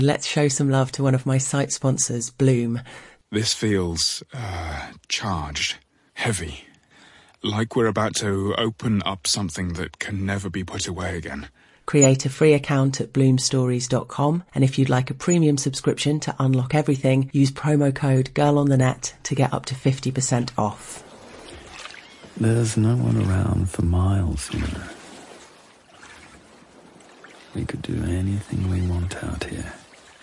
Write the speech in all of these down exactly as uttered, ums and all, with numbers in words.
Let's show some love to one of my site sponsors, Bloom. This feels, uh, charged, heavy. Like we're about to open up something that can never be put away again. Create a free account at bloom stories dot com, and if you'd like a premium subscription to unlock everything, use promo code GIRLONTHENET to get up to fifty percent off. There's no one around for miles, you know. We could do anything we want out here.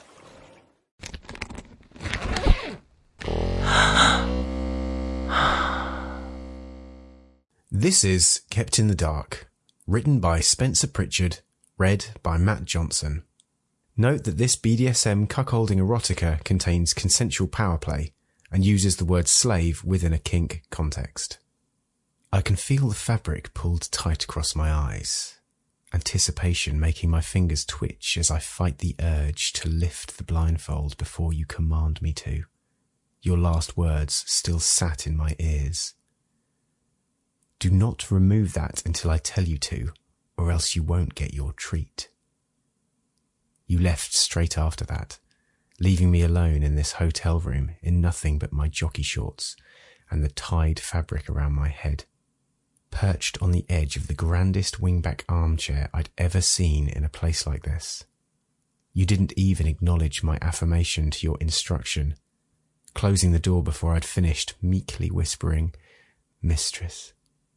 This is Kept in the Dark, written by Spencer Pritchard, read by Matt Johnson. Note that this B D S M cuckolding erotica contains consensual power play and uses the word slave within a kink context. I can feel the fabric pulled tight across my eyes, anticipation making my fingers twitch as I fight the urge to lift the blindfold before you command me to. Your last words still sat in my ears. Do not remove that until I tell you to, or else you won't get your treat. You left straight after that, leaving me alone in this hotel room in nothing but my jockey shorts and the tied fabric around my head, perched on the edge of the grandest wingback armchair I'd ever seen in a place like this. You didn't even acknowledge my affirmation to your instruction, closing the door before I'd finished, meekly whispering, "Mistress."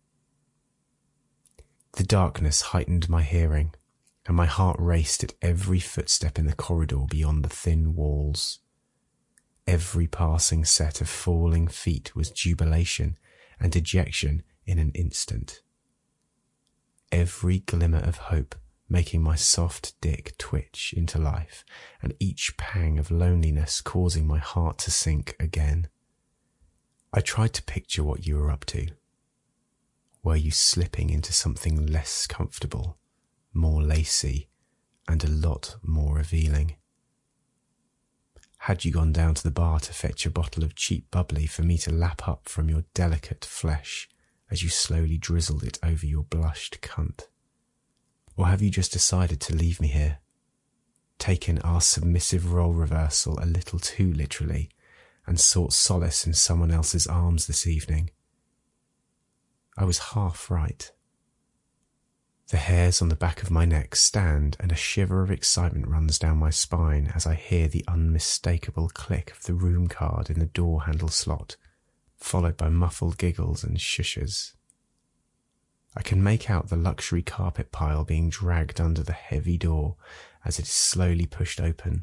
The darkness heightened my hearing, and my heart raced at every footstep in the corridor beyond the thin walls. Every passing set of falling feet was jubilation and dejection in an instant. Every glimmer of hope making my soft dick twitch into life, and each pang of loneliness causing my heart to sink again. I tried to picture what you were up to. Were you slipping into something less comfortable, more lacy, and a lot more revealing? Had you gone down to the bar to fetch a bottle of cheap bubbly for me to lap up from your delicate flesh as you slowly drizzled it over your blushed cunt? Or have you just decided to leave me here, taken our submissive role reversal a little too literally, and sought solace in someone else's arms this evening? I was half right. The hairs on the back of my neck stand, and a shiver of excitement runs down my spine as I hear the unmistakable click of the room card in the door handle slot, followed by muffled giggles and shushes. I can make out the luxury carpet pile being dragged under the heavy door as it is slowly pushed open.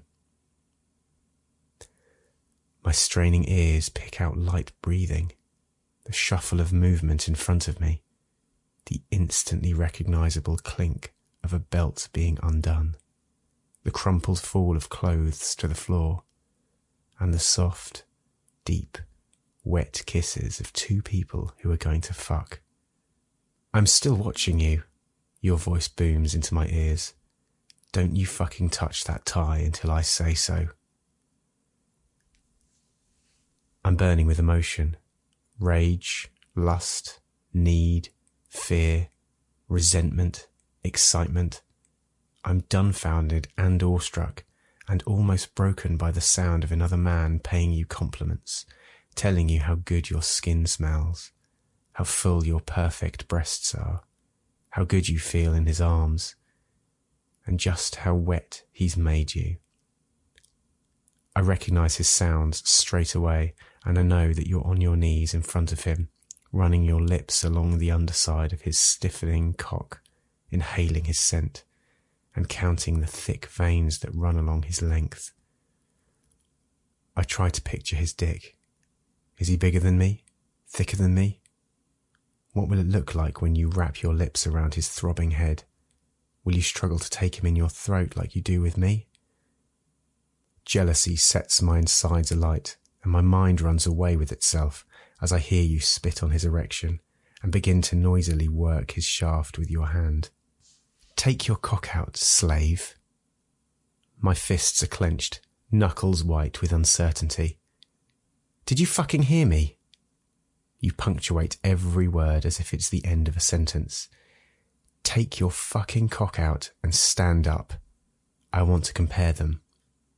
My straining ears pick out light breathing, the shuffle of movement in front of me, the instantly recognizable clink of a belt being undone, the crumpled fall of clothes to the floor, and the soft, deep, wet kisses of two people who are going to fuck. I'm still watching you, your voice booms into my ears. Don't you fucking touch that tie until I say so. I'm burning with emotion. Rage, lust, need, fear, resentment, excitement. I'm dumbfounded and awestruck, and almost broken by the sound of another man paying you compliments, telling you how good your skin smells, how full your perfect breasts are, how good you feel in his arms, and just how wet he's made you. I recognize his sounds straight away, and I know that you're on your knees in front of him, running your lips along the underside of his stiffening cock, inhaling his scent, and counting the thick veins that run along his length. I try to picture his dick. Is he bigger than me? Thicker than me? What will it look like when you wrap your lips around his throbbing head? Will you struggle to take him in your throat like you do with me? Jealousy sets my insides alight, and my mind runs away with itself as I hear you spit on his erection and begin to noisily work his shaft with your hand. Take your cock out, slave. My fists are clenched, knuckles white with uncertainty. Did you fucking hear me? You punctuate every word as if it's the end of a sentence. Take your fucking cock out and stand up. I want to compare them.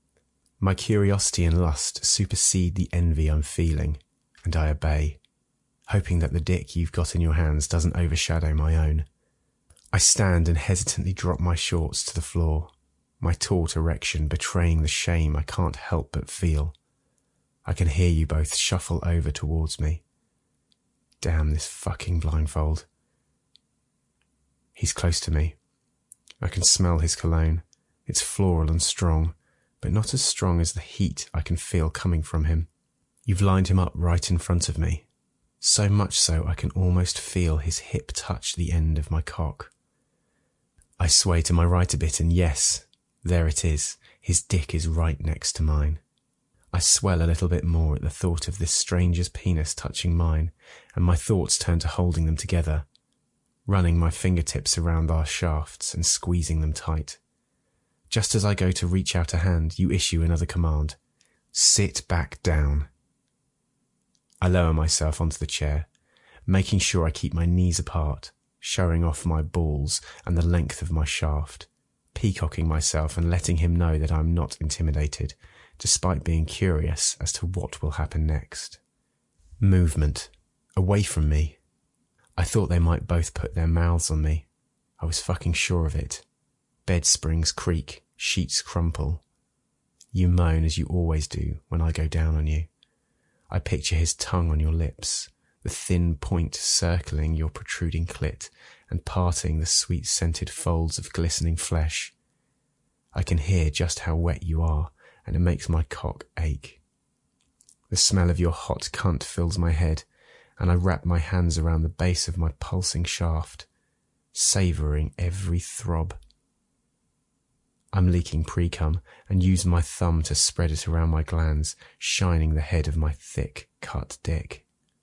My curiosity and lust supersede the envy I'm feeling, and I obey, hoping that the dick you've got in your hands doesn't overshadow my own. I stand and hesitantly drop my shorts to the floor, my taut erection betraying the shame I can't help but feel. I can hear you both shuffle over towards me. Damn this fucking blindfold. He's close to me. I can smell his cologne. It's floral and strong, but not as strong as the heat I can feel coming from him. You've lined him up right in front of me, so much so I can almost feel his hip touch the end of my cock. I sway to my right a bit and yes, there it is. His dick is right next to mine. I swell a little bit more at the thought of this stranger's penis touching mine, and my thoughts turn to holding them together, running my fingertips around our shafts and squeezing them tight. Just as I go to reach out a hand, you issue another command. Sit back down. I lower myself onto the chair, making sure I keep my knees apart, showing off my balls and the length of my shaft, peacocking myself and letting him know that I'm not intimidated, despite being curious as to what will happen next. Movement. Away from me. I thought they might both put their mouths on me. I was fucking sure of it. Bed springs creak, sheets crumple. You moan as you always do when I go down on you. I picture his tongue on your lips, the thin point circling your protruding clit and parting the sweet-scented folds of glistening flesh. I can hear just how wet you are, and it makes my cock ache. The smell of your hot cunt fills my head, and I wrap my hands around the base of my pulsing shaft, savouring every throb. I'm leaking pre-cum and use my thumb to spread it around my glands, shining the head of my thick, cut dick.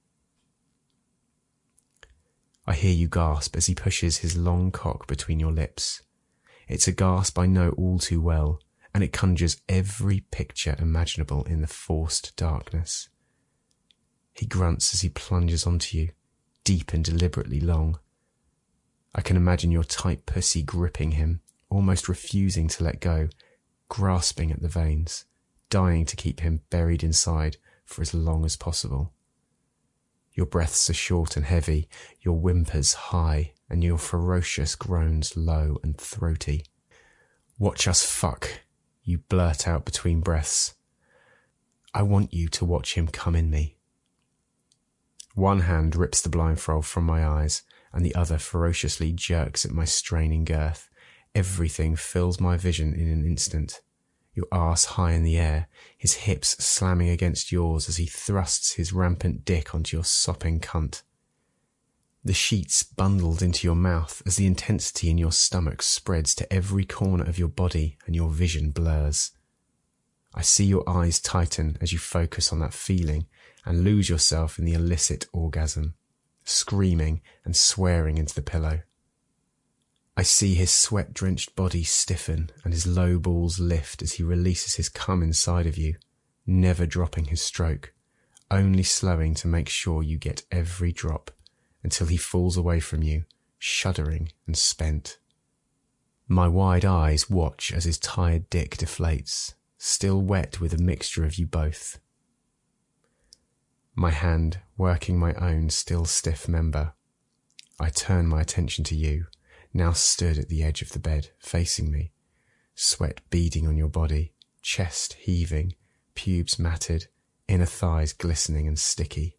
I hear you gasp as he pushes his long cock between your lips. It's a gasp I know all too well, and it conjures every picture imaginable in the forced darkness. He grunts as he plunges onto you, deep and deliberately long. I can imagine your tight pussy gripping him, almost refusing to let go, grasping at the veins, dying to keep him buried inside for as long as possible. Your breaths are short and heavy, your whimpers high, and your ferocious groans low and throaty. Watch us fuck, you blurt out between breaths. I want you to watch him come in me. One hand rips the blindfold from my eyes, and the other ferociously jerks at my straining girth. Everything fills my vision in an instant. Your arse high in the air, his hips slamming against yours as he thrusts his rampant dick onto your sopping cunt. The sheets bundled into your mouth as the intensity in your stomach spreads to every corner of your body and your vision blurs. I see your eyes tighten as you focus on that feeling and lose yourself in the illicit orgasm, screaming and swearing into the pillow. I see his sweat-drenched body stiffen and his low balls lift as he releases his cum inside of you, never dropping his stroke, only slowing to make sure you get every drop until he falls away from you, shuddering and spent. My wide eyes watch as his tired dick deflates, still wet with a mixture of you both. My hand working my own still stiff member. I turn my attention to you, now stood at the edge of the bed, facing me, sweat beading on your body, chest heaving, pubes matted, inner thighs glistening and sticky.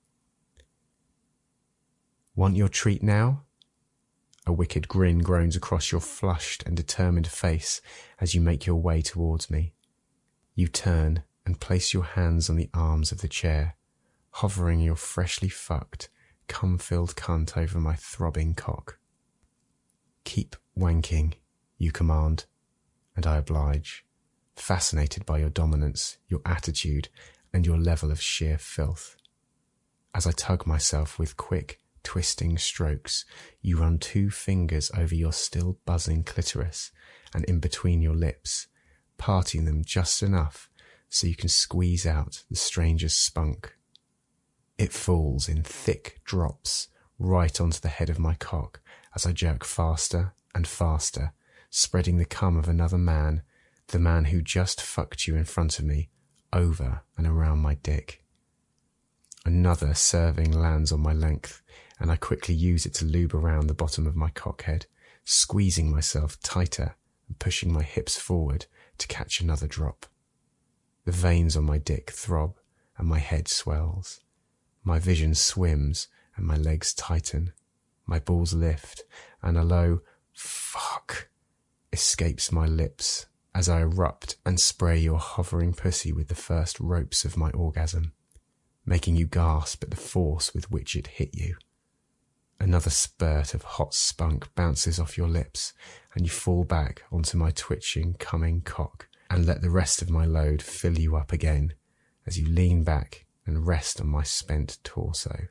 Want your treat now? A wicked grin groans across your flushed and determined face as you make your way towards me. You turn and place your hands on the arms of the chair, hovering your freshly fucked, cum-filled cunt over my throbbing cock. Keep wanking, you command, and I oblige, fascinated by your dominance, your attitude, and your level of sheer filth. As I tug myself with quick, twisting strokes, you run two fingers over your still buzzing clitoris and in between your lips, parting them just enough so you can squeeze out the stranger's spunk. It falls in thick drops right onto the head of my cock as I jerk faster and faster, spreading the cum of another man, The man who just fucked you in front of me, over and around my dick. Another serving lands on my length, and I quickly use it to lube around the bottom of my cockhead, squeezing myself tighter and pushing my hips forward to catch another drop. The veins on my dick throb and my head swells. My vision swims and my legs tighten. My balls lift and a low fuck escapes my lips as I erupt and spray your hovering pussy with the first ropes of my orgasm, making you gasp at the force with which it hit you. Another spurt of hot spunk bounces off your lips, and you fall back onto my twitching, coming cock and let the rest of my load fill you up again as you lean back and rest on my spent torso.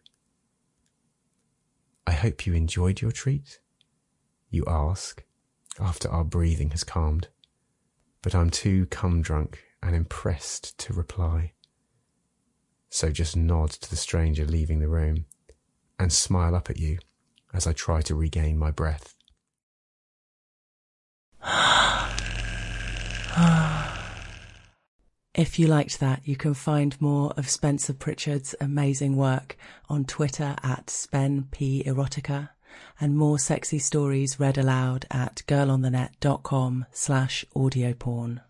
I hope you enjoyed your treat, you ask, after our breathing has calmed, but I'm too cum-drunk and impressed to reply. So just nod to the stranger leaving the room and smile up at you as I try to regain my breath. If you liked that, you can find more of Spencer Pritchard's amazing work on Twitter at SpenPerotica, and more sexy stories read aloud at girlonthenet.com slash audioporn.